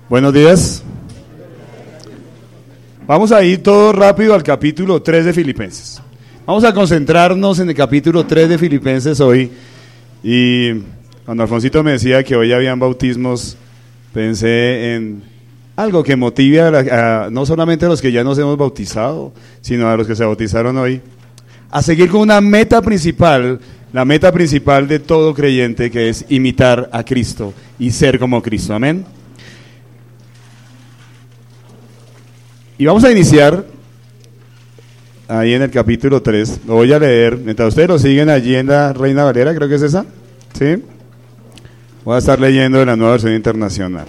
Buenos días. Vamos a ir todo rápido al capítulo 3 de Filipenses. Vamos a concentrarnos en el capítulo 3 de Filipenses hoy. Y cuando Alfonsito me decía que hoy habían bautismos, pensé en algo que motive no solamente a los que ya nos hemos bautizado, sino a los que se bautizaron hoy, a seguir con una meta principal, la meta principal de todo creyente, que es imitar a Cristo y ser como Cristo. Amén. Y vamos a iniciar ahí en el capítulo 3. Lo voy a leer, mientras ustedes lo siguen allí en la Reina Valera, creo que es esa, ¿sí? Voy a estar leyendo de la Nueva Versión Internacional.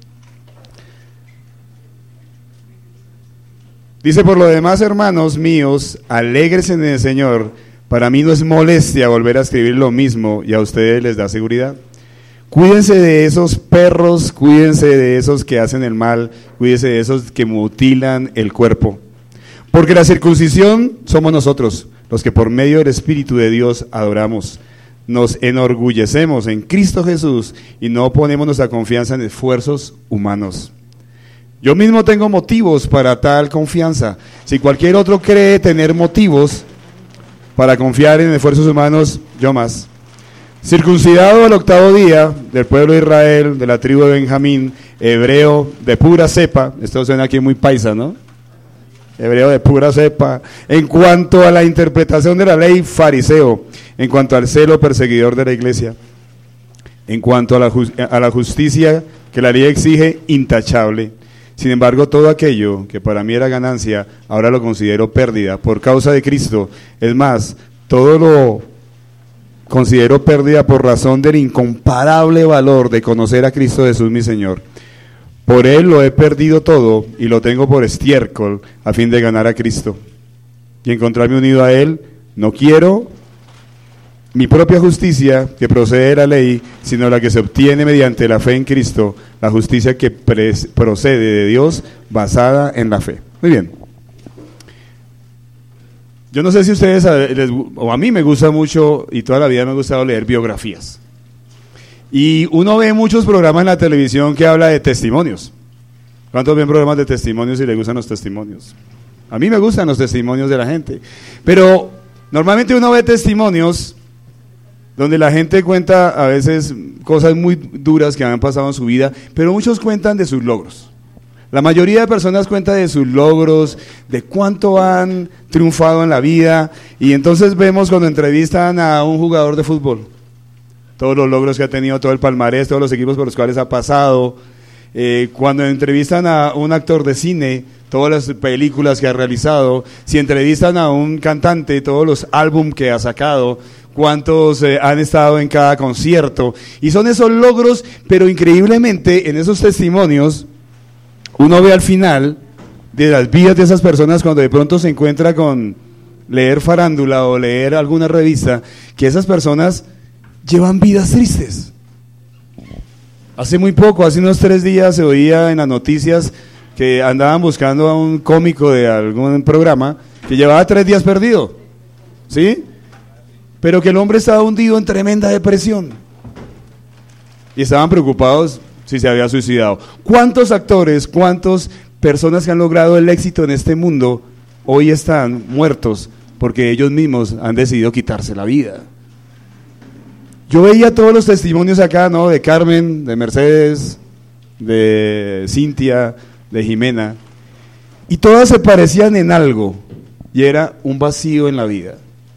Dice: por lo demás, hermanos míos, alégrense en el Señor. Para mí no es molestia volver a escribir lo mismo y a ustedes les da seguridad. Cuídense de esos perros, cuídense de esos que hacen el mal, cuídense de esos que mutilan el cuerpo. Porque la circuncisión somos nosotros, los que por medio del Espíritu de Dios adoramos. Nos enorgullecemos en Cristo Jesús y no ponemos nuestra confianza en esfuerzos humanos. Yo mismo tengo motivos para tal confianza. Si cualquier otro cree tener motivos para confiar en esfuerzos humanos, yo más. Circuncidado al 8º día, del pueblo de Israel, de la tribu de Benjamín, hebreo de pura cepa, esto suena aquí muy paisa, ¿no? Hebreo de pura cepa. En cuanto a la interpretación de la ley, fariseo. En cuanto al celo, perseguidor de la iglesia. En cuanto a la justicia que la ley exige, intachable. Sin embargo, todo aquello que para mí era ganancia, ahora lo considero pérdida por causa de Cristo. Es más, todo lo considero pérdida por razón del incomparable valor de conocer a Cristo Jesús mi Señor. Por Él lo he perdido todo y lo tengo por estiércol a fin de ganar a Cristo y encontrarme unido a Él. No quiero mi propia justicia que procede de la ley, sino la que se obtiene mediante la fe en Cristo, la justicia que procede de Dios basada en la fe. Muy bien. Yo no sé si ustedes, o a mí me gusta mucho, y toda la vida me ha gustado leer biografías. Y uno ve muchos programas en la televisión que habla de testimonios. ¿Cuántos ven programas de testimonios y les gustan los testimonios? A mí me gustan los testimonios de la gente. Pero normalmente uno ve testimonios donde la gente cuenta a veces cosas muy duras que han pasado en su vida, pero muchos cuentan de sus logros. La mayoría de personas cuenta de sus logros, de cuánto han triunfado en la vida, y entonces vemos cuando entrevistan a un jugador de fútbol, todos los logros que ha tenido, todo el palmarés, todos los equipos por los cuales ha pasado. Cuando entrevistan a un actor de cine, todas las películas que ha realizado. Si entrevistan a un cantante, todos los álbumes que ha sacado, cuántos han estado en cada concierto. Y son esos logros, pero increíblemente en esos testimonios uno ve al final de las vidas de esas personas, cuando de pronto se encuentra con leer farándula o leer alguna revista, que esas personas llevan vidas tristes. Hace muy poco, hace unos 3 días, se oía en las noticias que andaban buscando a un cómico de algún programa que llevaba 3 días perdido, ¿sí? Pero que el hombre estaba hundido en tremenda depresión y estaban preocupados si se había suicidado. ¿Cuántos actores, cuántas personas que han logrado el éxito en este mundo hoy están muertos porque ellos mismos han decidido quitarse la vida? Yo veía todos los testimonios acá, ¿no? De Carmen, de Mercedes, de Cintia, de Jimena, y todas se parecían en algo, y era un vacío en la vida.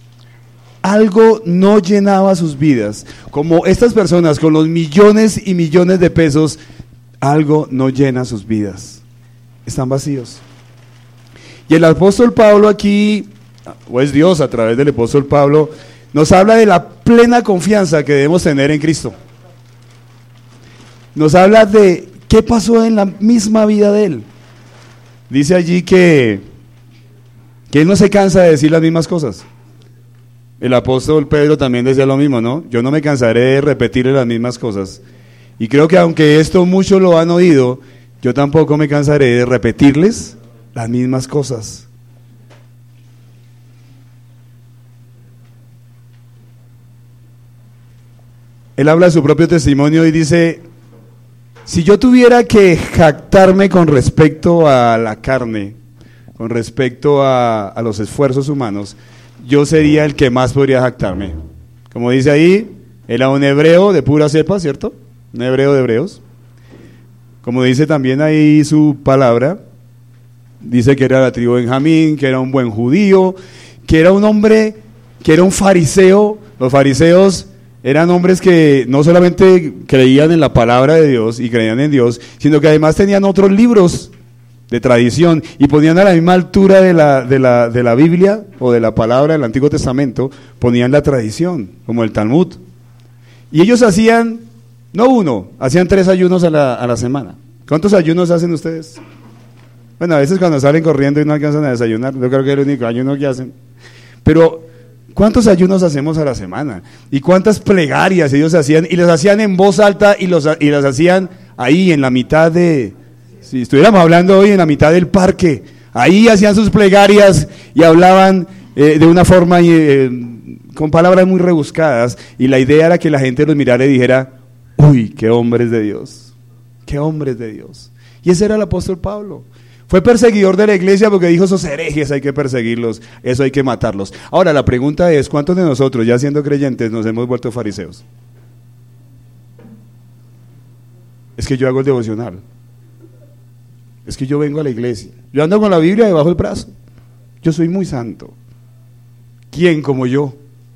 Algo no llenaba sus vidas. Como estas personas con los millones y millones de pesos, algo no llena sus vidas. Están vacíos. Y el apóstol Pablo aquí, o es Dios a través del apóstol Pablo, nos habla de la plena confianza que debemos tener en Cristo. Nos habla de qué pasó en la misma vida de Él. Dice allí que Él no se cansa de decir las mismas cosas. El apóstol Pedro también decía lo mismo, ¿no? Yo no me cansaré de repetirle las mismas cosas. Y creo que aunque esto muchos lo han oído, yo tampoco me cansaré de repetirles las mismas cosas. Él habla de su propio testimonio y dice: Si yo tuviera que jactarme con respecto a la carne, con respecto a los esfuerzos humanos, yo sería el que más podría jactarme. Como dice ahí, era un hebreo de pura cepa, ¿cierto? Un hebreo de hebreos. Como dice también ahí su palabra, dice que era de la tribu de Benjamín, que era un buen judío, que era un hombre, que era un fariseo. Los fariseos eran hombres que no solamente creían en la palabra de Dios y creían en Dios, sino que además tenían otros libros de tradición y ponían a la misma altura de la Biblia o de la palabra del Antiguo Testamento, ponían la tradición, como el Talmud. Y ellos hacían, no uno, hacían 3 ayunos a la semana. ¿Cuántos ayunos hacen ustedes? Bueno, a veces cuando salen corriendo y no alcanzan a desayunar, yo creo que es el único ayuno que hacen. Pero ¿cuántos ayunos hacemos a la semana? ¿Y cuántas plegarias ellos hacían? Y las hacían en voz alta y las hacían ahí en la mitad de, si estuviéramos hablando hoy, en la mitad del parque. Ahí hacían sus plegarias y hablaban de una forma con palabras muy rebuscadas. Y la idea era que la gente los mirara y dijera, uy, qué hombres de Dios, qué hombres de Dios. Y ese era el apóstol Pablo. Fue perseguidor de la iglesia porque dijo, esos herejes hay que perseguirlos, eso hay que matarlos. Ahora la pregunta es, ¿cuántos de nosotros, ya siendo creyentes, nos hemos vuelto fariseos? Es que yo hago el devocional. Es que yo vengo a la iglesia. Yo ando con la Biblia debajo del brazo. Yo soy muy santo. ¿Quién como yo?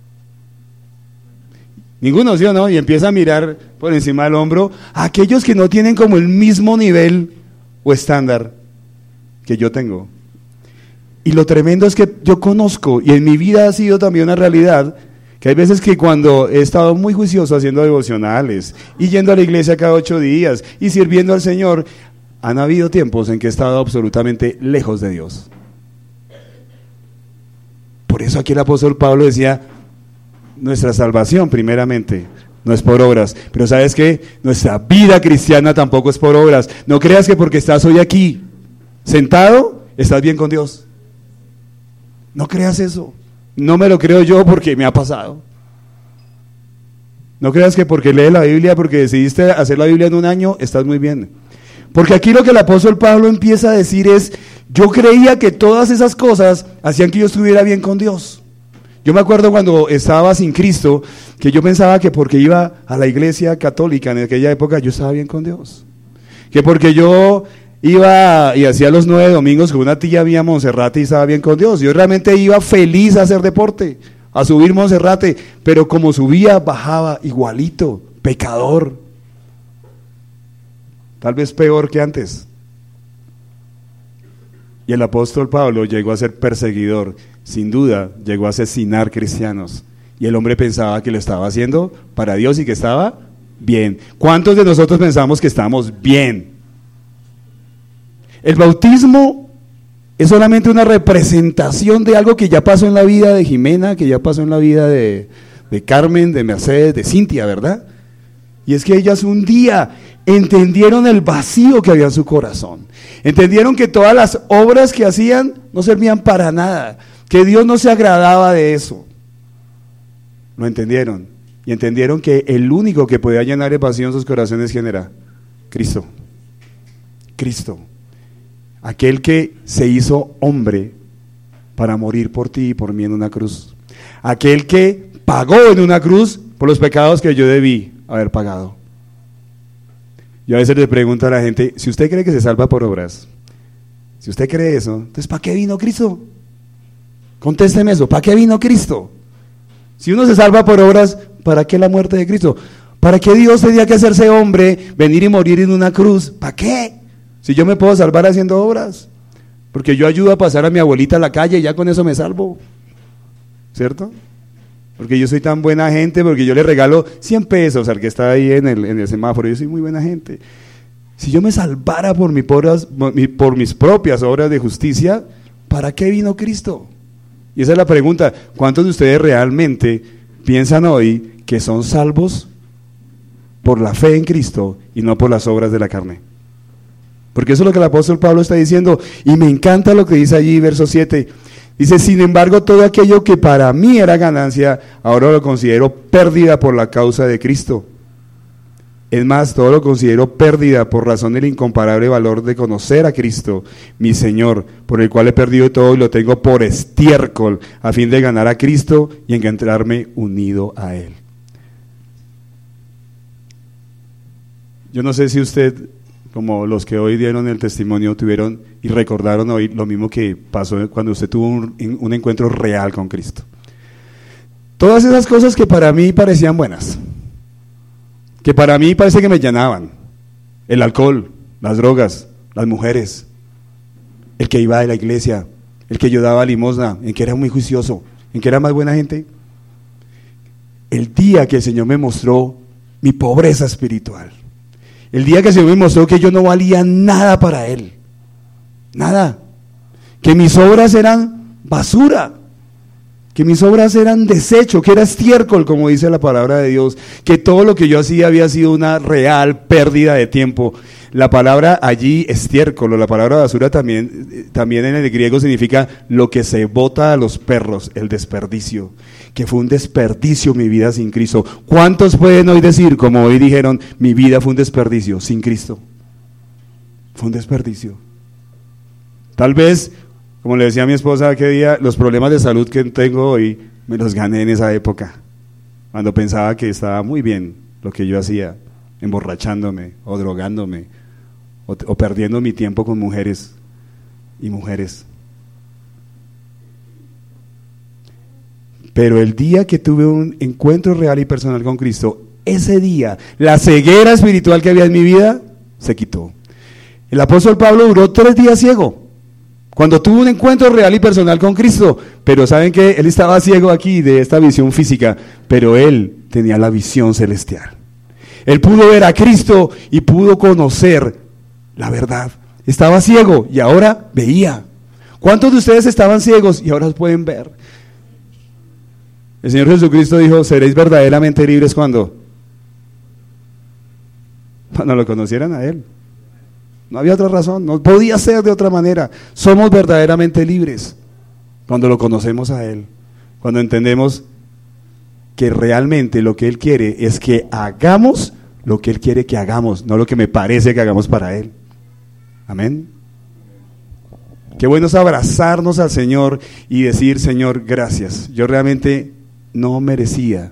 Ninguno, ¿sí o no? Y empieza a mirar por encima del hombro a aquellos que no tienen como el mismo nivel o estándar que yo tengo. Y lo tremendo es que yo conozco, y en mi vida ha sido también una realidad, que hay veces que cuando he estado muy juicioso haciendo devocionales, y yendo a la iglesia cada 8 días, y sirviendo al Señor, han habido tiempos en que he estado absolutamente lejos de Dios. Por eso aquí el apóstol Pablo decía, nuestra salvación primeramente no es por obras, pero ¿sabes qué? Nuestra vida cristiana tampoco es por obras. No creas que porque estás hoy aquí sentado, estás bien con Dios. No creas eso. No me lo creo yo porque me ha pasado. No creas que porque lees la Biblia, porque decidiste hacer la Biblia en un año, estás muy bien. Porque aquí lo que el apóstol Pablo empieza a decir es, yo creía que todas esas cosas hacían que yo estuviera bien con Dios. Yo me acuerdo cuando estaba sin Cristo, que yo pensaba que porque iba a la iglesia católica en aquella época, yo estaba bien con Dios. Que porque yo iba y hacía los 9 domingos con una tía mía Monserrate y estaba bien con Dios. Yo realmente iba feliz a hacer deporte, a subir Monserrate, pero como subía, bajaba igualito, pecador. Tal vez peor que antes. Y el apóstol Pablo llegó a ser perseguidor, sin duda llegó a asesinar cristianos. Y el hombre pensaba que lo estaba haciendo para Dios y que estaba bien. ¿Cuántos de nosotros pensamos que estamos bien? El bautismo es solamente una representación de algo que ya pasó en la vida de Jimena, que ya pasó en la vida de Carmen, de Mercedes, de Cintia, ¿verdad? Y es que ellas un día entendieron el vacío que había en su corazón. Entendieron que todas las obras que hacían no servían para nada, que Dios no se agradaba de eso. Lo entendieron. Y entendieron que el único que podía llenar el vacío en sus corazones, ¿quién era? Cristo. Cristo. Aquel que se hizo hombre para morir por ti y por mí en una cruz. Aquel que pagó en una cruz por los pecados que yo debí haber pagado. Yo a veces le pregunto a la gente, si usted cree que se salva por obras, si usted cree eso, entonces ¿para qué vino Cristo? Contésteme eso, ¿para qué vino Cristo? Si uno se salva por obras, ¿para qué la muerte de Cristo? ¿Para qué Dios tenía que hacerse hombre, venir y morir en una cruz? ¿Para qué? Si yo me puedo salvar haciendo obras, porque yo ayudo a pasar a mi abuelita a la calle y ya con eso me salvo, ¿cierto? Porque yo soy tan buena gente, porque yo le regalo 100 pesos al que está ahí en el semáforo, yo soy muy buena gente. Si yo me salvara por mis propias obras de justicia, ¿para qué vino Cristo? Y esa es la pregunta, ¿cuántos de ustedes realmente piensan hoy que son salvos por la fe en Cristo y no por las obras de la carne? Porque eso es lo que el apóstol Pablo está diciendo, y me encanta lo que dice allí, verso 7, dice, sin embargo, todo aquello que para mí era ganancia, ahora lo considero pérdida por la causa de Cristo. Es más, todo lo considero pérdida por razón del incomparable valor de conocer a Cristo, mi Señor, por el cual he perdido todo y lo tengo por estiércol, a fin de ganar a Cristo y encontrarme unido a Él. Yo no sé si usted, como los que hoy dieron el testimonio, tuvieron y recordaron hoy lo mismo que pasó cuando usted tuvo un encuentro real con Cristo. Todas esas cosas que para mí parecían buenas, que para mí parece que me llenaban, el alcohol, las drogas, las mujeres, el que iba de la iglesia, el que yo daba limosna, en que era muy juicioso, en que era más buena gente. El día que el Señor me mostró mi pobreza espiritual, el día que el Señor me mostró que yo no valía nada para Él, nada, que mis obras eran basura, que mis obras eran desecho, que era estiércol, como dice la palabra de Dios, que todo lo que yo hacía había sido una real pérdida de tiempo. La palabra allí, estiércol, o la palabra basura también en el griego significa lo que se bota a los perros, el desperdicio, que fue un desperdicio mi vida sin Cristo. ¿Cuántos pueden hoy decir, como hoy dijeron, mi vida fue un desperdicio sin Cristo? Fue un desperdicio. Tal vez, como le decía a mi esposa aquel día, los problemas de salud que tengo hoy me los gané en esa época, cuando pensaba que estaba muy bien lo que yo hacía, emborrachándome o drogándome o perdiendo mi tiempo con mujeres y mujeres. Pero el día que tuve un encuentro real y personal con Cristo, ese día, la ceguera espiritual que había en mi vida se quitó. El apóstol Pablo duró 3 días ciego, cuando tuvo un encuentro real y personal con Cristo, pero ¿saben qué? Él estaba ciego aquí de esta visión física, pero él tenía la visión celestial. Él pudo ver a Cristo y pudo conocer la verdad. Estaba ciego y ahora veía. ¿Cuántos de ustedes estaban ciegos y ahora pueden ver? El Señor Jesucristo dijo, seréis verdaderamente libres cuando lo conocieran a Él. No había otra razón, no podía ser de otra manera. Somos verdaderamente libres cuando lo conocemos a Él, cuando entendemos que realmente lo que Él quiere es que hagamos lo que Él quiere que hagamos, no lo que me parece que hagamos para Él. Amén. Qué bueno es abrazarnos al Señor y decir, Señor, gracias. Yo realmente no merecía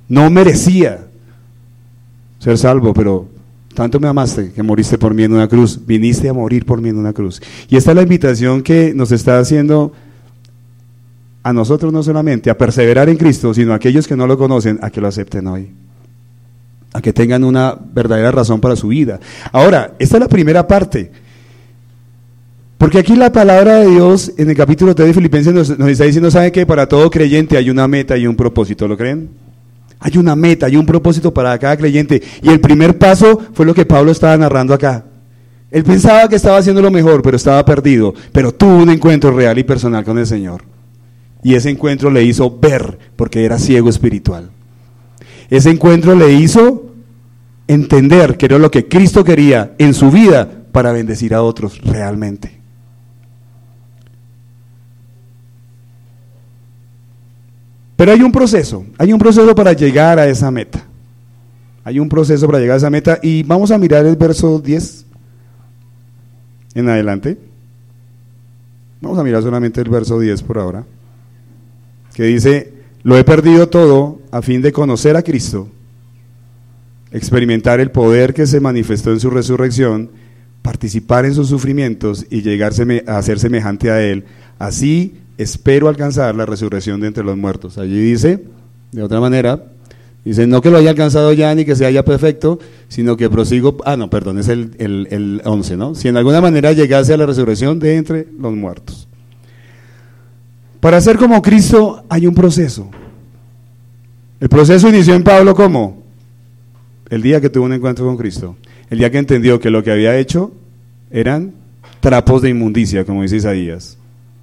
ser salvo, pero tanto me amaste que moriste por mí en una cruz, viniste a morir por mí en una cruz. Y esta es la invitación que nos está haciendo a nosotros, no solamente a perseverar en Cristo, sino a aquellos que no lo conocen, a que lo acepten hoy, a que tengan una verdadera razón para su vida. Ahora, esta es la primera parte, porque aquí la palabra de Dios en el capítulo 3 de Filipenses nos está diciendo, ¿sabe qué? Para todo creyente hay una meta y un propósito, ¿lo creen? Hay una meta, hay un propósito para cada creyente, y el primer paso fue lo que Pablo estaba narrando acá. Él pensaba que estaba haciendo lo mejor, pero estaba perdido, pero tuvo un encuentro real y personal con el Señor, y ese encuentro le hizo ver, porque era ciego espiritual. Ese encuentro le hizo entender que era lo que Cristo quería en su vida para bendecir a otros realmente. Pero hay un proceso para llegar a esa meta. Hay un proceso para llegar a esa meta, y vamos a mirar el verso 10 en adelante. Vamos a mirar solamente el verso 10 por ahora, que dice, lo he perdido todo a fin de conocer a Cristo, experimentar el poder que se manifestó en su resurrección, participar en sus sufrimientos y llegar a ser semejante a Él. Así espero alcanzar la resurrección de entre los muertos. Allí dice, de otra manera, dice, no que lo haya alcanzado ya ni que sea ya perfecto, sino que prosigo, es el 11, ¿no? Si en alguna manera llegase a la resurrección de entre los muertos. Para ser como Cristo hay un proceso. El proceso inició en Pablo ¿cómo? El día que tuvo un encuentro con Cristo, el día que entendió que lo que había hecho eran trapos de inmundicia, como dice Isaías.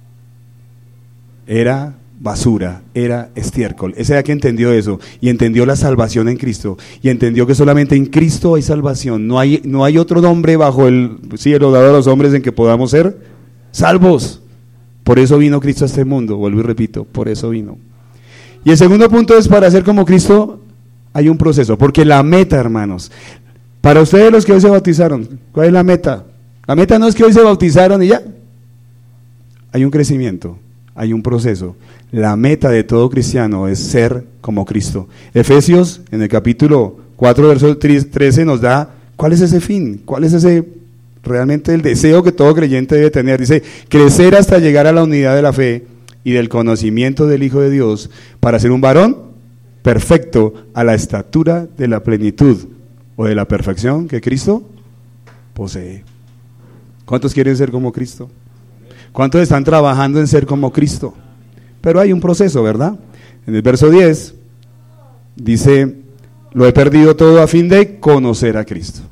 Era basura, era estiércol. Ese día que entendió eso, y entendió la salvación en Cristo, y entendió que solamente en Cristo hay salvación, no hay otro nombre bajo el cielo dado a los hombres en que podamos ser salvos. Por eso vino Cristo a este mundo, vuelvo y repito, por eso vino. Y el segundo punto es, para ser como Cristo hay un proceso, porque la meta, hermanos, Para ustedes los que hoy se bautizaron, ¿cuál es la meta? La meta no es que hoy se bautizaron y ya. Hay un crecimiento, hay un proceso. La meta de todo cristiano es ser como Cristo. Efesios, en el capítulo 4, verso 13, nos da cuál es ese fin, cuál es ese realmente el deseo que todo creyente debe tener. Dice, crecer hasta llegar a la unidad de la fe y del conocimiento del Hijo de Dios, para ser un varón perfecto a la estatura de la plenitud o de la perfección que Cristo posee. ¿Cuántos quieren ser como Cristo? ¿Cuántos están trabajando en ser como Cristo? Pero hay un proceso, ¿verdad? En el verso 10 dice, lo he perdido todo a fin de conocer a Cristo.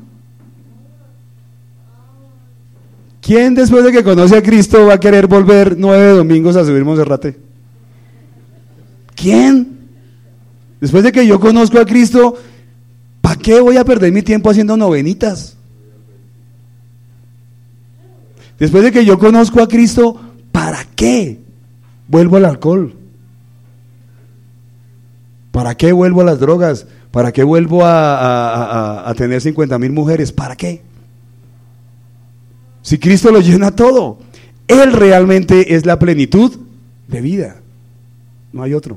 ¿Quién después de que conoce a Cristo va a querer volver 9 domingos a subir Monserrate? ¿Quién? Después de que yo conozco a Cristo, ¿para qué voy a perder mi tiempo haciendo novenitas? Después de que yo conozco a Cristo, ¿para qué vuelvo al alcohol? ¿Para qué vuelvo a las drogas? ¿Para qué vuelvo a tener 50,000 mujeres? ¿Para qué? Si Cristo lo llena todo, Él realmente es la plenitud de vida, no hay otro.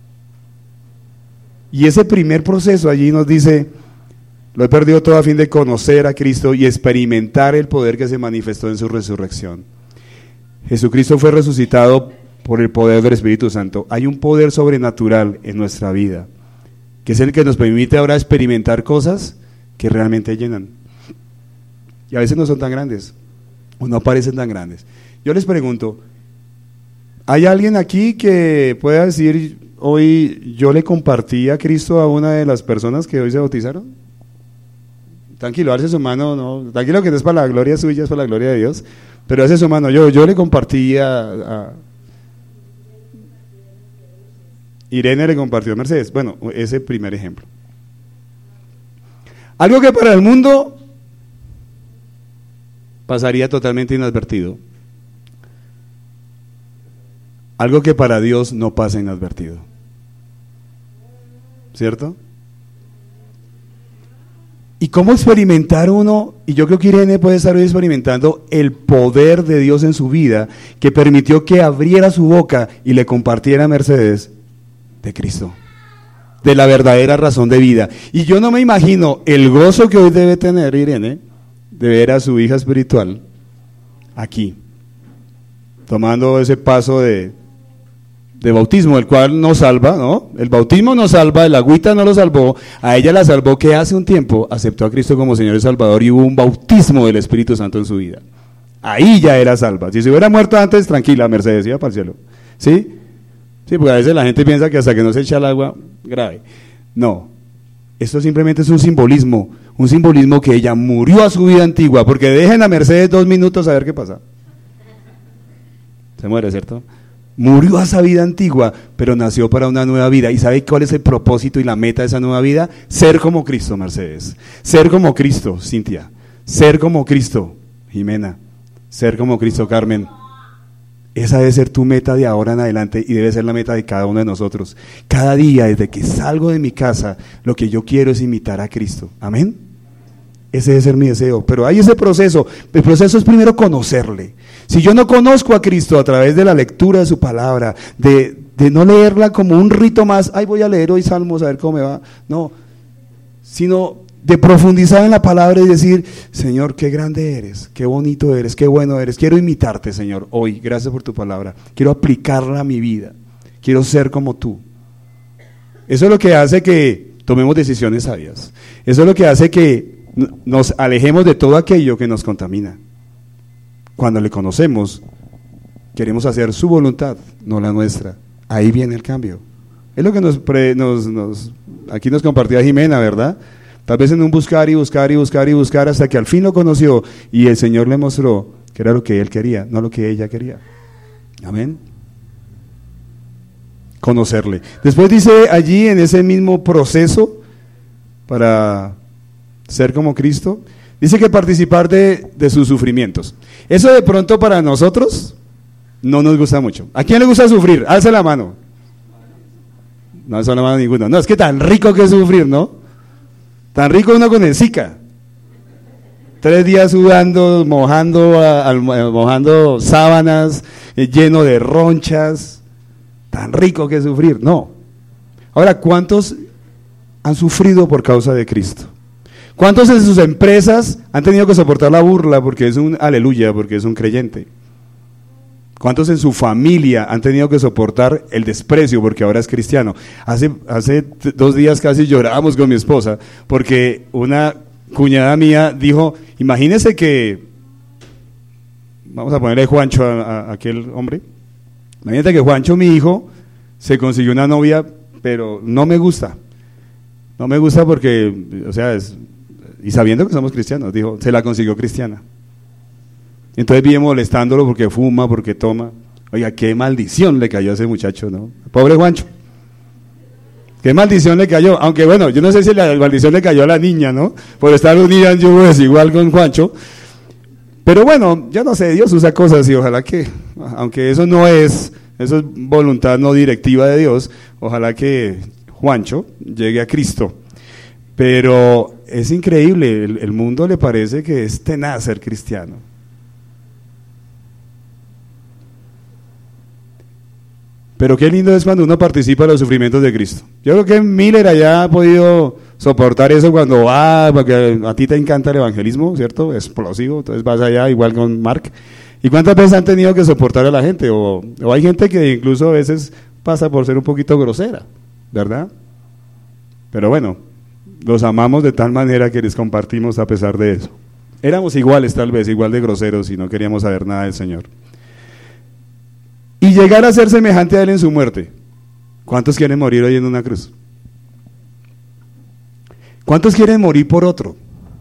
Y ese primer proceso allí nos dice, lo he perdido todo a fin de conocer a Cristo y experimentar el poder que se manifestó en su resurrección. Jesucristo fue resucitado por el poder del Espíritu Santo. Hay un poder sobrenatural en nuestra vida, que es el que nos permite ahora experimentar cosas que realmente llenan. Y a veces no son tan grandes, o no parecen tan grandes. Yo les pregunto, ¿hay alguien aquí que pueda decir, hoy yo le compartí a Cristo a una de las personas que hoy se bautizaron? Tranquilo, alce su mano, no, tranquilo que no es para la gloria suya, es para la gloria de Dios, pero alce su mano. Yo le compartí a Irene, le compartió a Mercedes. Bueno, ese primer ejemplo. Algo que para el mundo pasaría totalmente inadvertido. Algo que para Dios no pasa inadvertido. ¿Cierto? ¿Y cómo experimentar uno? Y yo creo que Irene puede estar hoy experimentando el poder de Dios en su vida, que permitió que abriera su boca y le compartiera a Mercedes de Cristo, de la verdadera razón de vida. Y yo no me imagino el gozo que hoy debe tener Irene de ver a su hija espiritual aquí, tomando ese paso de bautismo, el cual nos salva, ¿no? El bautismo nos salva, el agüita no lo salvó, a ella la salvó que hace un tiempo aceptó a Cristo como Señor y Salvador y hubo un bautismo del Espíritu Santo en su vida. Ahí ya era salva. Si se hubiera muerto antes, tranquila, Mercedes, iba para el cielo. ¿Sí? Sí, porque a veces la gente piensa que hasta que no se echa el agua, grave. No, esto simplemente es un simbolismo que ella murió a su vida antigua, porque dejen a Mercedes 2 minutos a ver qué pasa. Se muere, ¿cierto? Murió a esa vida antigua, pero nació para una nueva vida. ¿Y sabe cuál es el propósito y la meta de esa nueva vida? Ser como Cristo, Mercedes. Ser como Cristo, Cintia. Ser como Cristo, Jimena. Ser como Cristo, Carmen. Esa debe ser tu meta de ahora en adelante y debe ser la meta de cada uno de nosotros. Cada día, desde que salgo de mi casa, lo que yo quiero es imitar a Cristo. ¿Amén? Ese debe ser mi deseo, pero hay ese proceso. El proceso es primero conocerle. Si yo no conozco a Cristo a través de la lectura de su palabra, de no leerla como un rito más, ay, voy a leer hoy Salmos a ver cómo me va, no, sino de profundizar en la palabra y decir, Señor, qué grande eres, qué bonito eres, qué bueno eres, quiero imitarte, Señor, hoy, gracias por tu palabra, quiero aplicarla a mi vida, quiero ser como tú. Eso es lo que hace que tomemos decisiones sabias, eso es lo que hace que nos alejemos de todo aquello que nos contamina. Cuando le conocemos, queremos hacer su voluntad, no la nuestra. Ahí viene el cambio. Es lo que aquí nos compartía Jimena, ¿verdad? Tal vez en un buscar y buscar y buscar y buscar hasta que al fin lo conoció y el Señor le mostró que era lo que él quería, no lo que ella quería. Amén. Conocerle. Después dice allí en ese mismo proceso para ser como Cristo, dice que participar de sus sufrimientos. Eso de pronto para nosotros no nos gusta mucho. ¿A quién le gusta sufrir? Alza la mano. No alza la mano ninguno. No, es que tan rico que es sufrir, ¿no? Tan rico uno con el Zika. 3 días sudando, mojando sábanas, lleno de ronchas. Tan rico que sufrir. No. Ahora, ¿cuántos han sufrido por causa de Cristo? ¿Cuántos en sus empresas han tenido que soportar la burla porque es un aleluya, porque es un creyente? ¿Cuántos en su familia han tenido que soportar el desprecio porque ahora es cristiano? Hace 2 días casi llorábamos con mi esposa porque una cuñada mía dijo, imagínese que, vamos a ponerle Juancho a aquel hombre, imagínate que Juancho, mi hijo, se consiguió una novia, pero no me gusta porque, o sea, y sabiendo que somos cristianos, dijo, se la consiguió cristiana. Entonces viene molestándolo porque fuma, porque toma. Oiga, qué maldición le cayó a ese muchacho, ¿no? Pobre Juancho. Qué maldición le cayó. Aunque bueno, yo no sé si la maldición le cayó a la niña, ¿no? Por estar unida en yugo desigual con Juancho. Pero bueno, yo no sé, Dios usa cosas y ojalá que, aunque eso es voluntad no directiva de Dios, ojalá que Juancho llegue a Cristo. Pero es increíble, el mundo le parece que es tenaz ser cristiano. Pero qué lindo es cuando uno participa en los sufrimientos de Cristo. Yo creo que Miller allá ha podido soportar eso cuando va, porque a ti te encanta el evangelismo, ¿cierto? Explosivo, entonces vas allá igual con Mark. ¿Y cuántas veces han tenido que soportar a la gente? O hay gente que incluso a veces pasa por ser un poquito grosera, ¿verdad? Pero bueno, los amamos de tal manera que les compartimos a pesar de eso. Éramos iguales tal vez, igual de groseros y no queríamos saber nada del Señor. Y llegar a ser semejante a Él en su muerte. ¿Cuántos quieren morir hoy en una cruz? ¿Cuántos quieren morir por otro?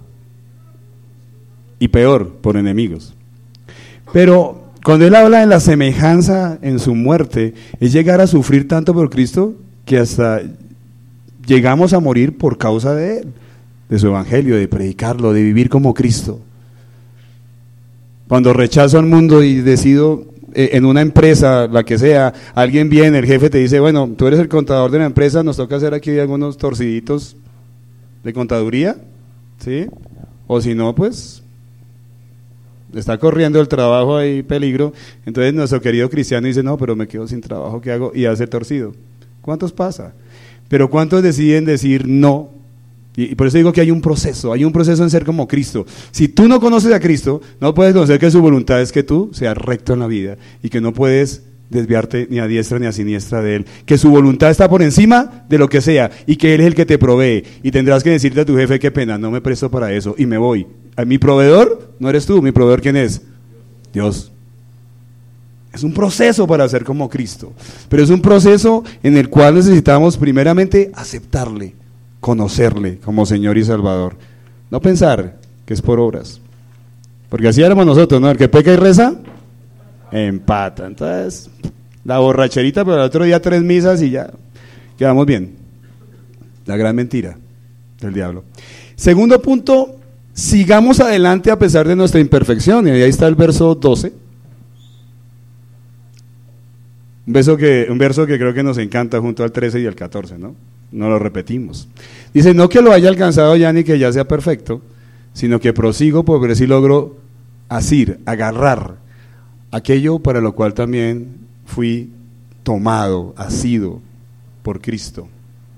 Y peor, por enemigos. Pero cuando Él habla de la semejanza en su muerte, es llegar a sufrir tanto por Cristo que hasta llegamos a morir por causa de Él, de su evangelio, de predicarlo, de vivir como Cristo. Cuando rechazo al mundo y decido en una empresa, la que sea, alguien viene, el jefe te dice, bueno, tú eres el contador de la empresa, nos toca hacer aquí algunos torciditos de contaduría, ¿sí? O si no, pues, está corriendo el trabajo, hay peligro. Entonces nuestro querido cristiano dice, no, pero me quedo sin trabajo, ¿qué hago? Y hace torcido. ¿Cuántos pasa? Pero ¿cuántos deciden decir no? Y por eso digo que hay un proceso en ser como Cristo. Si tú no conoces a Cristo, no puedes conocer que su voluntad es que tú seas recto en la vida y que no puedes desviarte ni a diestra ni a siniestra de Él, que su voluntad está por encima de lo que sea y que Él es el que te provee, y tendrás que decirle a tu jefe, qué pena, no me presto para eso y me voy. Mi proveedor no eres tú, mi proveedor ¿quién es? Dios. Es un proceso para ser como Cristo, pero es un proceso en el cual necesitamos primeramente aceptarle, conocerle como Señor y Salvador, no pensar que es por obras, porque así éramos nosotros, ¿no? El que peca y reza, empata. Entonces, la borracherita, pero el otro día 3 misas y ya quedamos bien. La gran mentira del diablo. Segundo punto, sigamos adelante a pesar de nuestra imperfección, y ahí está el verso 12. Un verso que creo que nos encanta junto al 13 y al 14, ¿no? No lo repetimos. Dice, no que lo haya alcanzado ya ni que ya sea perfecto, sino que prosigo por ver si logro asir, agarrar aquello para lo cual también fui tomado, asido por Cristo.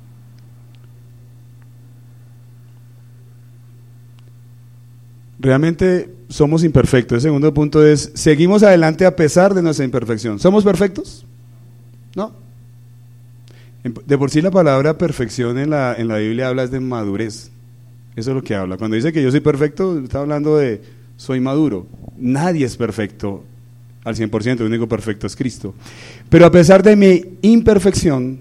Realmente somos imperfectos. El segundo punto es, seguimos adelante a pesar de nuestra imperfección. ¿Somos perfectos? No. De por sí la palabra perfección en la Biblia habla de madurez. Eso es lo que habla. Cuando dice que yo soy perfecto, está hablando de soy maduro. Nadie es perfecto al 100%, el único perfecto es Cristo. Pero a pesar de mi imperfección,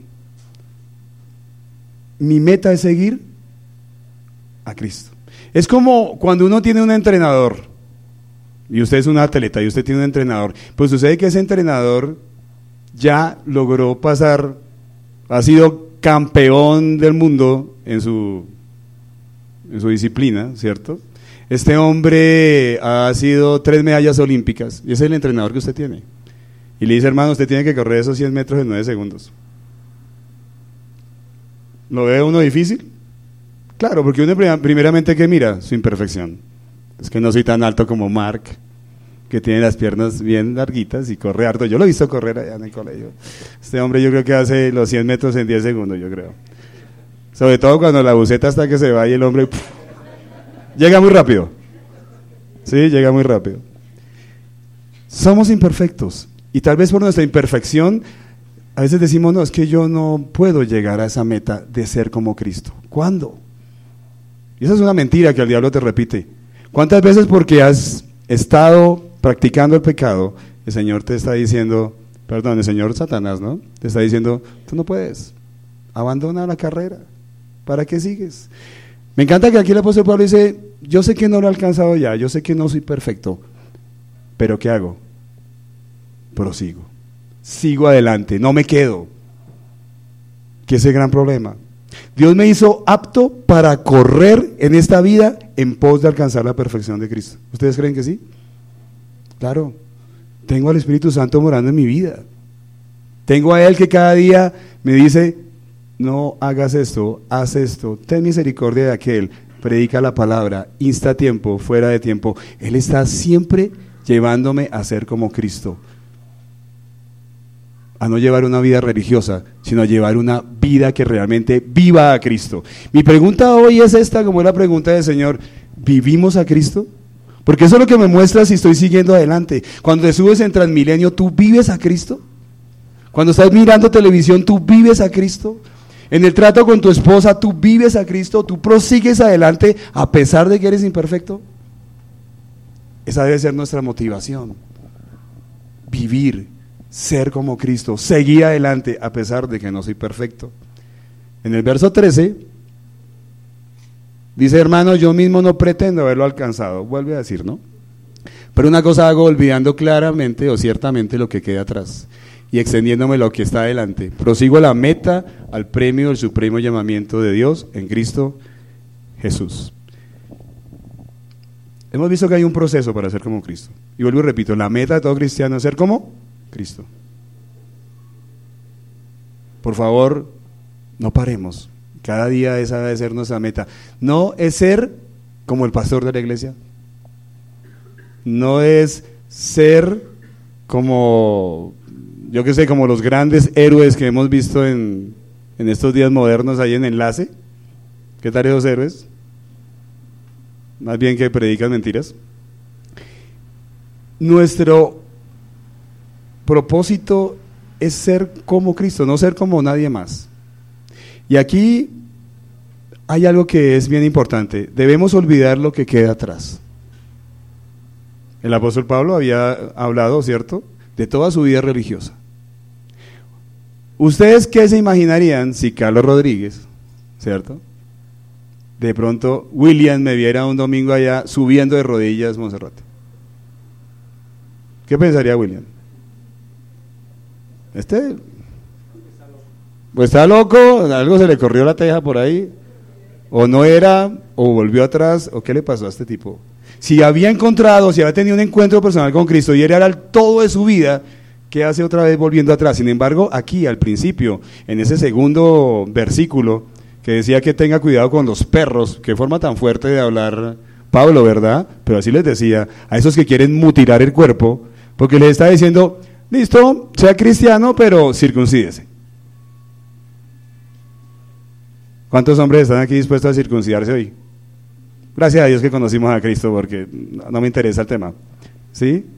mi meta es seguir a Cristo. Es como cuando uno tiene un entrenador, y usted es un atleta y usted tiene un entrenador, pues sucede que ese entrenador ya logró pasar, ha sido campeón del mundo en su disciplina, ¿cierto? Este hombre ha sido 3 medallas olímpicas y ese es el entrenador que usted tiene. Y le dice, hermano, usted tiene que correr esos 100 metros en 9 segundos. ¿Lo ve uno difícil? Claro, porque uno primeramente que mira su imperfección. Es que no soy tan alto como Mark, que tiene las piernas bien larguitas y corre harto. Yo lo he visto correr allá en el colegio. Este hombre yo creo que hace los 100 metros en 10 segundos, yo creo. Sobre todo cuando la buceta hasta que se va y el hombre llega muy rápido. Sí, llega muy rápido. Somos imperfectos y tal vez por nuestra imperfección a veces decimos, no, es que yo no puedo llegar a esa meta de ser como Cristo. ¿Cuándo? Y esa es una mentira que el diablo te repite. ¿Cuántas veces porque has estado practicando el pecado, el Señor te está diciendo, perdón, el Señor Satanás, ¿no? Te está diciendo, tú no puedes, abandona la carrera, ¿para qué sigues? Me encanta que aquí el apóstol Pablo dice, yo sé que no lo he alcanzado ya, yo sé que no soy perfecto, pero ¿qué hago? Prosigo, sigo adelante, no me quedo. ¿Qué es el gran problema? Dios me hizo apto para correr en esta vida en pos de alcanzar la perfección de Cristo. ¿Ustedes creen que sí? Claro, tengo al Espíritu Santo morando en mi vida. Tengo a Él que cada día me dice, no hagas esto, haz esto, ten misericordia de aquel, predica la palabra, insta a tiempo, fuera de tiempo. Él está siempre llevándome a ser como Cristo. A no llevar una vida religiosa, sino a llevar una vida que realmente viva a Cristo. Mi pregunta hoy es esta, como es la pregunta del Señor, ¿vivimos a Cristo? Porque eso es lo que me muestra si estoy siguiendo adelante. Cuando te subes en Transmilenio, ¿tú vives a Cristo? Cuando estás mirando televisión, ¿tú vives a Cristo? En el trato con tu esposa, ¿tú vives a Cristo? ¿Tú prosigues adelante a pesar de que eres imperfecto? Esa debe ser nuestra motivación. Vivir, ser como Cristo, seguir adelante a pesar de que no soy perfecto. En el verso 13 dice, hermano, yo mismo no pretendo haberlo alcanzado, vuelve a decir, ¿no? Pero una cosa hago, olvidando claramente o ciertamente lo que queda atrás y extendiéndome lo que está adelante. Prosigo a la meta, al premio del supremo llamamiento de Dios en Cristo Jesús. Hemos visto que hay un proceso para ser como Cristo. Y vuelvo y repito, la meta de todo cristiano es ser como Cristo. Por favor, no paremos. Cada día esa debe ser nuestra meta. No es ser como el pastor de la iglesia. No es ser como, yo qué sé, como los grandes héroes que hemos visto en estos días modernos ahí en Enlace. ¿Qué tal esos héroes? Más bien que predican mentiras. Nuestro propósito es ser como Cristo, no ser como nadie más. Y aquí hay algo que es bien importante. Debemos olvidar lo que queda atrás. El apóstol Pablo había hablado, ¿cierto?, de toda su vida religiosa. ¿Ustedes qué se imaginarían si Carlos Rodríguez, ¿cierto?, de pronto William me viera un domingo allá subiendo de rodillas Monserrate? ¿Qué pensaría William? Pues está loco, algo se le corrió la teja por ahí, o no era, o volvió atrás, o qué le pasó a este tipo. Si había encontrado, si había tenido un encuentro personal con Cristo y era el todo de su vida, ¿qué hace otra vez volviendo atrás? Sin embargo, aquí al principio, en ese segundo versículo, que decía que tenga cuidado con los perros, qué forma tan fuerte de hablar Pablo, ¿verdad? Pero así les decía, a esos que quieren mutilar el cuerpo, porque les está diciendo, listo, sea cristiano, pero circuncídese. ¿Cuántos hombres están aquí dispuestos a circuncidarse hoy? Gracias a Dios que conocimos a Cristo, porque no me interesa el tema, ¿sí?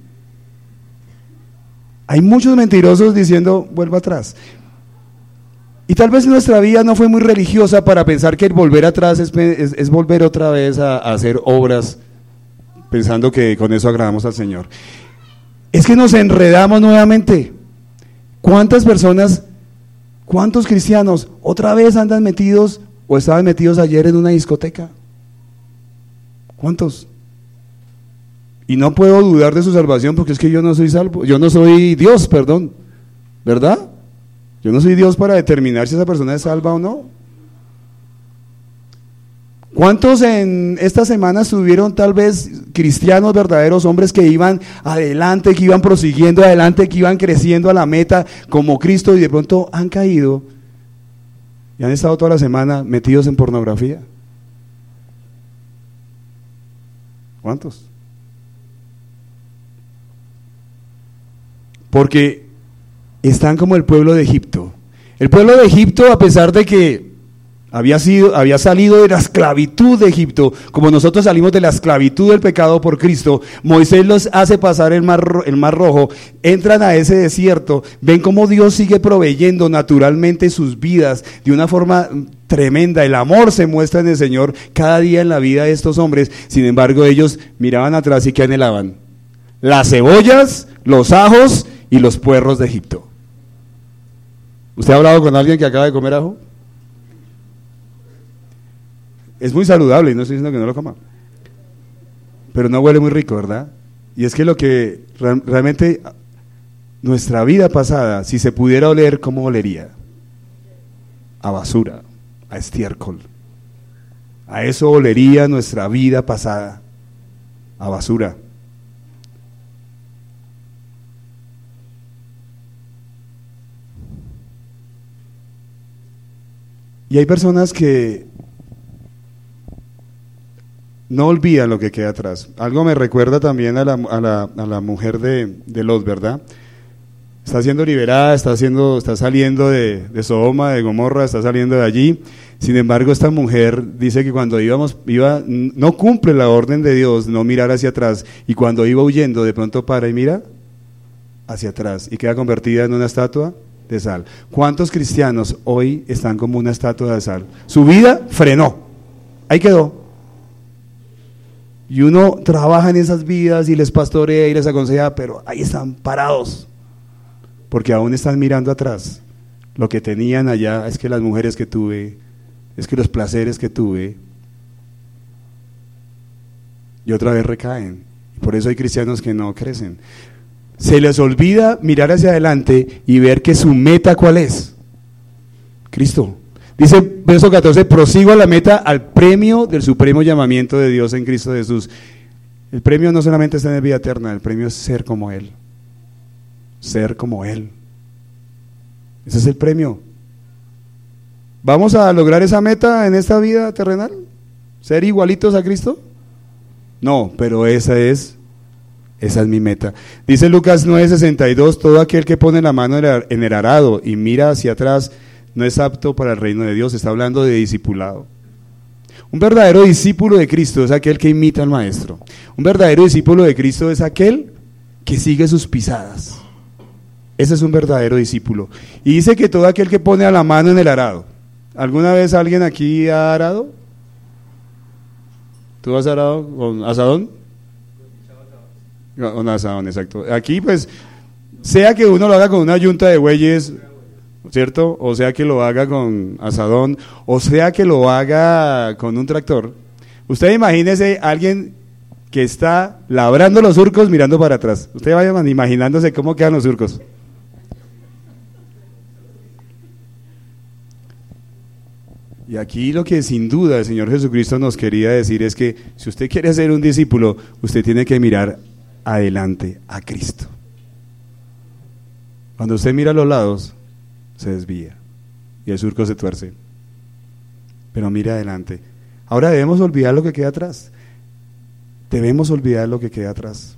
Hay muchos mentirosos diciendo, vuelva atrás. Y tal vez nuestra vida no fue muy religiosa para pensar que el volver atrás es volver otra vez a hacer obras, pensando que con eso agradamos al Señor. Es que nos enredamos nuevamente. ¿Cuántas personas, cuántos cristianos otra vez andan metidos o estaban metidos ayer en una discoteca? ¿Cuántos? Y no puedo dudar de su salvación porque es que yo no soy salvo, yo no soy Dios, perdón, ¿verdad? Yo no soy Dios para determinar si esa persona es salva o no. ¿Cuántos en esta semana estuvieron tal vez cristianos verdaderos, hombres que iban adelante, que iban prosiguiendo adelante, que iban creciendo a la meta como Cristo y de pronto han caído y han estado toda la semana metidos en pornografía? ¿Cuántos? Porque están como el pueblo de Egipto. El pueblo de Egipto, a pesar de que había salido de la esclavitud de Egipto, como nosotros salimos de la esclavitud del pecado por Cristo, Moisés los hace pasar el mar Rojo, entran a ese desierto, ven cómo Dios sigue proveyendo naturalmente sus vidas de una forma tremenda. El amor se muestra en el Señor cada día en la vida de estos hombres. Sin embargo, ellos miraban atrás y ¿qué anhelaban? Las cebollas, los ajos y los puerros de Egipto. ¿Usted ha hablado con alguien que acaba de comer ajo? Es muy saludable y no estoy diciendo que no lo coma, pero no huele muy rico, ¿verdad? Y es que lo que realmente nuestra vida pasada, si se pudiera oler, ¿cómo olería? A basura, a estiércol. A eso olería nuestra vida pasada, a basura. Y hay personas que no olvidan lo que queda atrás. Algo me recuerda también a la mujer de Lot, ¿verdad? Está siendo liberada, está saliendo de Sodoma, de Gomorra, está saliendo de allí. Sin embargo, esta mujer dice que cuando no cumple la orden de Dios, no mirar hacia atrás, y cuando iba huyendo, de pronto para y mira hacia atrás, y queda convertida en una estatua de sal. ¿Cuántos cristianos hoy están como una estatua de sal? Su vida frenó, ahí quedó. Y uno trabaja en esas vidas y les pastorea y les aconseja, pero ahí están parados, porque aún están mirando atrás. Lo que tenían allá es que las mujeres que tuve, es que los placeres que tuve, y otra vez recaen. Y por eso hay cristianos que no crecen. Se les olvida mirar hacia adelante y ver que su meta, ¿cuál es? Cristo. Dice verso 14, prosigo a la meta, al premio del supremo llamamiento de Dios en Cristo Jesús. El premio no solamente está en la vida eterna, el premio es ser como Él. Ser como Él. Ese es el premio. ¿Vamos a lograr esa meta en esta vida terrenal? ¿Ser igualitos a Cristo? No, pero esa es mi meta. Dice Lucas 9:62, todo aquel que pone la mano en el arado y mira hacia atrás no es apto para el reino de Dios. Está hablando de discipulado. Un verdadero discípulo de Cristo es aquel que imita al maestro. Un verdadero discípulo de Cristo es aquel que sigue sus pisadas. Ese es un verdadero discípulo. Y dice que todo aquel que pone a la mano en el arado. ¿Alguna vez alguien aquí ha arado? ¿Tú has arado con asadón? Con asadón, exacto. Aquí pues, sea que uno lo haga con una yunta de bueyes, ¿cierto? O sea que lo haga con asadón, o sea que lo haga con un tractor. Usted imagínese a alguien que está labrando los surcos mirando para atrás. Usted vaya imaginándose cómo quedan los surcos. Y aquí lo que sin duda el Señor Jesucristo nos quería decir es que si usted quiere ser un discípulo, usted tiene que mirar adelante a Cristo. Cuando usted mira a los lados, se desvía y el surco se tuerce, pero mira adelante. Ahora debemos olvidar lo que queda atrás. Debemos olvidar lo que queda atrás.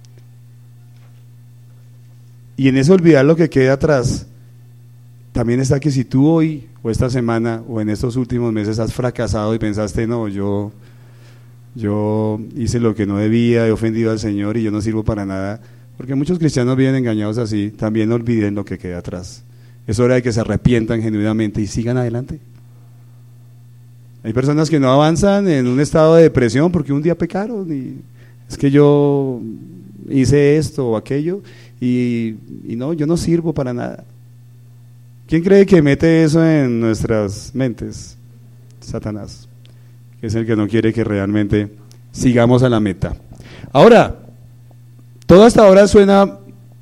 Y en ese olvidar lo que queda atrás, también está que si tú hoy, o esta semana, o en estos últimos meses has fracasado y pensaste, no, yo hice lo que no debía, he ofendido al Señor y yo no sirvo para nada, porque muchos cristianos viven engañados así, también olviden lo que queda atrás. Es hora de que se arrepientan genuinamente y sigan adelante. Hay personas que no avanzan en un estado de depresión porque un día pecaron y es que yo hice esto o aquello y no, yo no sirvo para nada. ¿Quién cree que mete eso en nuestras mentes? Satanás, que es el que no quiere que realmente sigamos a la meta. Ahora, todo hasta ahora suena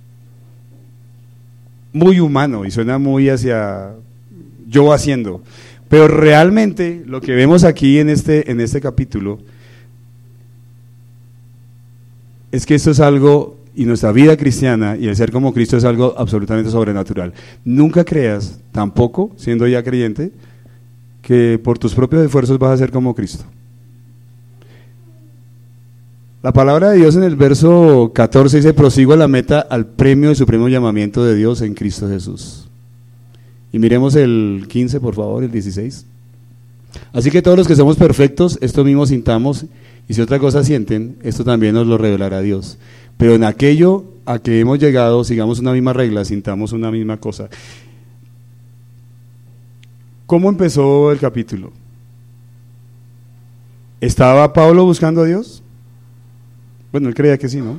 muy humano y suena muy hacia yo haciendo, pero realmente lo que vemos aquí en este capítulo es que esto es algo, y nuestra vida cristiana y el ser como Cristo es algo absolutamente sobrenatural. Nunca creas, tampoco, siendo ya creyente, que por tus propios esfuerzos vas a ser como Cristo. La palabra de Dios en el verso 14 dice: prosigo a la meta, al premio del supremo llamamiento de Dios en Cristo Jesús. Y miremos el 15, por favor, el 16. Así que todos los que somos perfectos, esto mismo sintamos, y si otra cosa sienten, esto también nos lo revelará Dios. Pero en aquello a que hemos llegado, sigamos una misma regla, sintamos una misma cosa. ¿Cómo empezó el capítulo? ¿Estaba Pablo buscando a Dios? Bueno, él creía que sí, ¿no?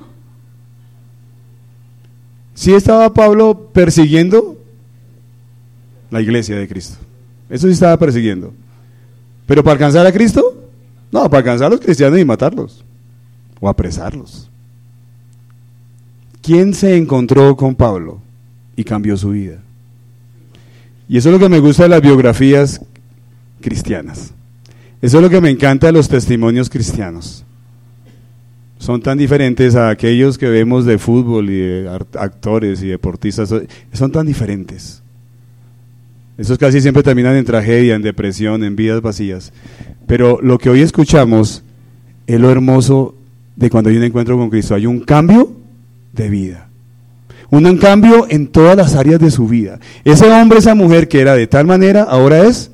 ¿Sí estaba Pablo persiguiendo la iglesia de Cristo? Eso sí estaba persiguiendo. ¿Pero para alcanzar a Cristo? No, para alcanzar a los cristianos y matarlos o apresarlos. ¿Quién se encontró con Pablo y cambió su vida? Y eso es lo que me gusta de las biografías cristianas. Eso es lo que me encanta de los testimonios cristianos. Son tan diferentes a aquellos que vemos de fútbol y de actores y deportistas. Son tan diferentes. Esos casi siempre terminan en tragedia, en depresión, en vidas vacías. Pero lo que hoy escuchamos es lo hermoso de cuando hay un encuentro con Cristo. Hay un cambio de vida. Un cambio en todas las áreas de su vida. Ese hombre, esa mujer que era de tal manera, ahora es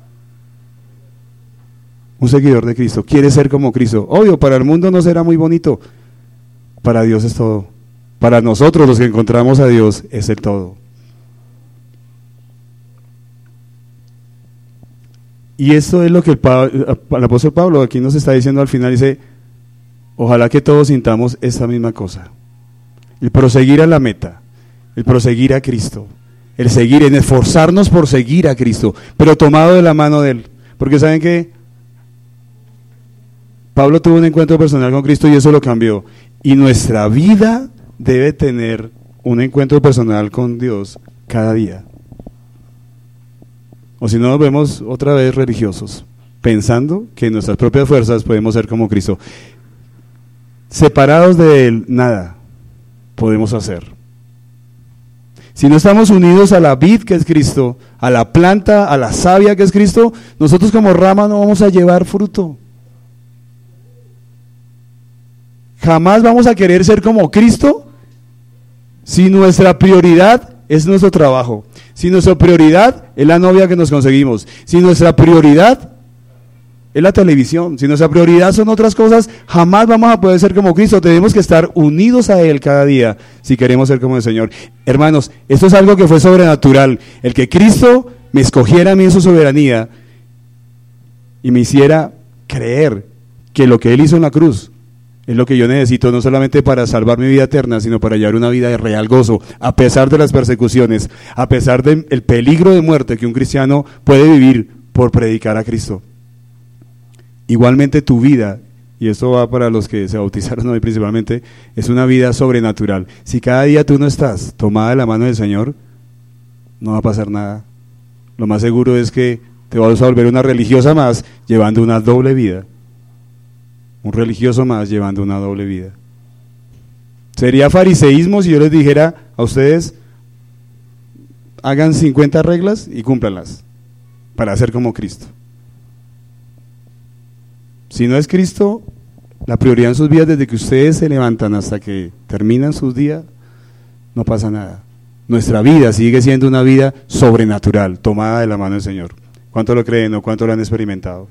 un seguidor de Cristo. Quiere ser como Cristo. Obvio, para el mundo no será muy bonito. Para Dios es todo. Para nosotros, los que encontramos a Dios, es el todo. Y esto es lo que el apóstol Pablo aquí nos está diciendo al final. Dice: ojalá que todos sintamos esta misma cosa. El proseguir a la meta, el proseguir a Cristo, el seguir, en esforzarnos por seguir a Cristo, pero tomado de la mano de Él. Porque ¿saben qué? Pablo tuvo un encuentro personal con Cristo y eso lo cambió. Y nuestra vida debe tener un encuentro personal con Dios cada día. O si no, nos vemos otra vez religiosos, pensando que en nuestras propias fuerzas podemos ser como Cristo. Separados de Él, nada podemos hacer. Si no estamos unidos a la vid que es Cristo, a la planta, a la savia que es Cristo, nosotros como rama no vamos a llevar fruto. Jamás vamos a querer ser como Cristo si nuestra prioridad es nuestro trabajo, si nuestra prioridad es la novia que nos conseguimos, si nuestra prioridad es la televisión, si nuestra prioridad son otras cosas, jamás vamos a poder ser como Cristo. Tenemos que estar unidos a Él cada día si queremos ser como el Señor. Hermanos, esto es algo que fue sobrenatural. El que Cristo me escogiera a mí en su soberanía y me hiciera creer que lo que Él hizo en la cruz es lo que yo necesito, no solamente para salvar mi vida eterna, sino para llevar una vida de real gozo, a pesar de las persecuciones, a pesar del peligro de muerte que un cristiano puede vivir por predicar a Cristo. Igualmente tu vida, y esto va para los que se bautizaron hoy principalmente, es una vida sobrenatural. Si cada día tú no estás tomada de la mano del Señor, no va a pasar nada. Lo más seguro es que te vas a volver una religiosa más llevando una doble vida. Un religioso más llevando una doble vida. Sería fariseísmo si yo les dijera a ustedes: hagan 50 reglas y cúmplanlas para ser como Cristo. Si no es Cristo la prioridad en sus vidas, desde que ustedes se levantan hasta que terminan sus días, no pasa nada. Nuestra vida sigue siendo una vida sobrenatural, tomada de la mano del Señor. ¿Cuánto lo creen o cuánto lo han experimentado?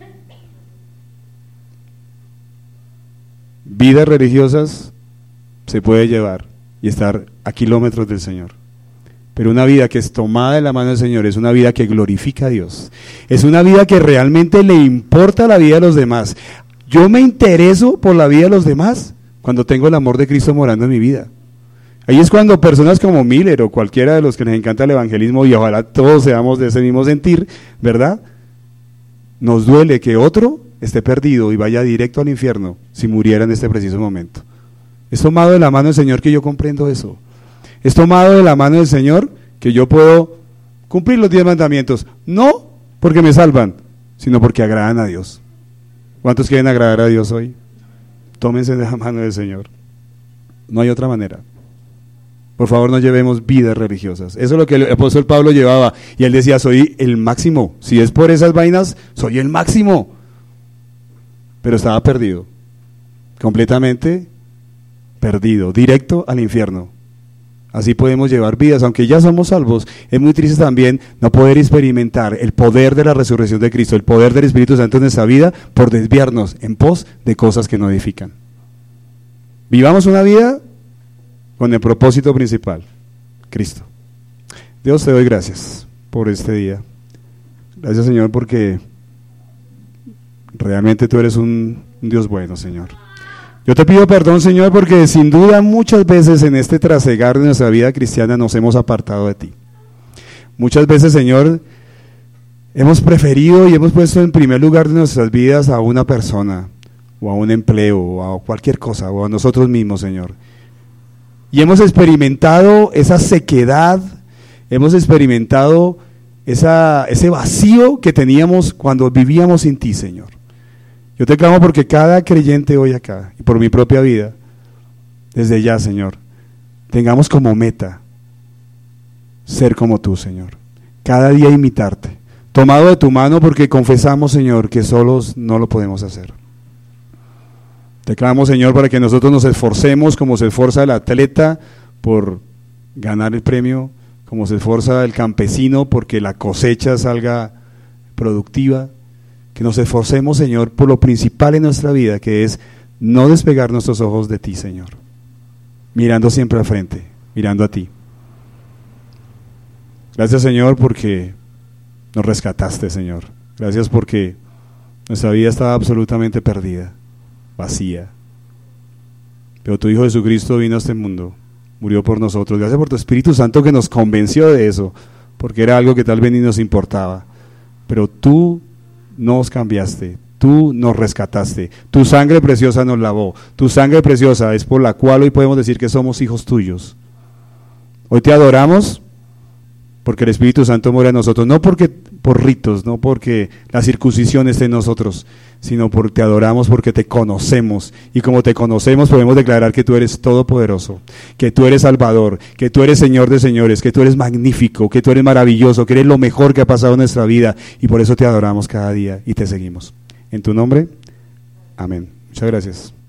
Vidas religiosas se puede llevar y estar a kilómetros del Señor, pero una vida que es tomada de la mano del Señor es una vida que glorifica a Dios, es una vida que realmente le importa la vida de los demás. Yo me intereso por la vida de los demás cuando tengo el amor de Cristo morando en mi vida. Ahí es cuando personas como Miller o cualquiera de los que les encanta el evangelismo, y ojalá todos seamos de ese mismo sentir, ¿verdad? Nos duele que otro esté perdido y vaya directo al infierno si muriera en este preciso momento. Es tomado de la mano del Señor que yo comprendo eso. Es tomado de la mano del Señor que yo puedo cumplir los 10 mandamientos, no porque me salvan, sino porque agradan a Dios. ¿Cuántos quieren agradar a Dios hoy? Tómense de la mano del Señor. No hay otra manera. Por favor, no llevemos vidas religiosas. Eso es lo que el apóstol Pablo llevaba. Y él decía: soy el máximo. Si es por esas vainas, soy el máximo. Pero estaba perdido. completamente perdido, directo al infierno. Así podemos llevar vidas, aunque ya somos salvos. Es muy triste también no poder experimentar el poder de la resurrección de Cristo, el poder del Espíritu Santo en nuestra vida por desviarnos en pos de cosas que no edifican. Vivamos una vida con el propósito principal, Cristo. Dios, te doy gracias por este día. Gracias, Señor, porque realmente tú eres un Dios bueno, Señor. Yo te pido perdón, Señor, porque sin duda muchas veces en este trasegar de nuestra vida cristiana nos hemos apartado de ti. Muchas veces, Señor, hemos preferido y hemos puesto en primer lugar de nuestras vidas a una persona, o a un empleo, o a cualquier cosa, o a nosotros mismos, Señor. Y hemos experimentado esa sequedad, hemos experimentado ese vacío que teníamos cuando vivíamos sin ti, Señor. Yo te clamo porque cada creyente hoy acá, y por mi propia vida, desde ya, Señor, tengamos como meta ser como tú, Señor. Cada día imitarte, tomado de tu mano porque confesamos, Señor, que solos no lo podemos hacer. Te clamo, Señor, para que nosotros nos esforcemos como se esfuerza el atleta por ganar el premio, como se esfuerza el campesino porque la cosecha salga productiva. Que nos esforcemos, Señor, por lo principal en nuestra vida, que es no despegar nuestros ojos de ti, Señor. Mirando siempre al frente, mirando a ti. Gracias, Señor, porque nos rescataste, Señor. Gracias porque nuestra vida estaba absolutamente perdida, vacía. Pero tu Hijo Jesucristo vino a este mundo, murió por nosotros. Gracias por tu Espíritu Santo que nos convenció de eso, porque era algo que tal vez ni nos importaba. Pero tú nos cambiaste, tú nos rescataste, tu sangre preciosa nos lavó, tu sangre preciosa es por la cual hoy podemos decir que somos hijos tuyos. Hoy te adoramos porque el Espíritu Santo mora en nosotros, no porque por ritos, no porque la circuncisión esté en nosotros, sino porque te adoramos, porque te conocemos, y como te conocemos podemos declarar que tú eres todopoderoso, que tú eres Salvador, que tú eres Señor de señores, que tú eres magnífico, que tú eres maravilloso, que eres lo mejor que ha pasado en nuestra vida, y por eso te adoramos cada día y te seguimos. En tu nombre, amén. Muchas gracias.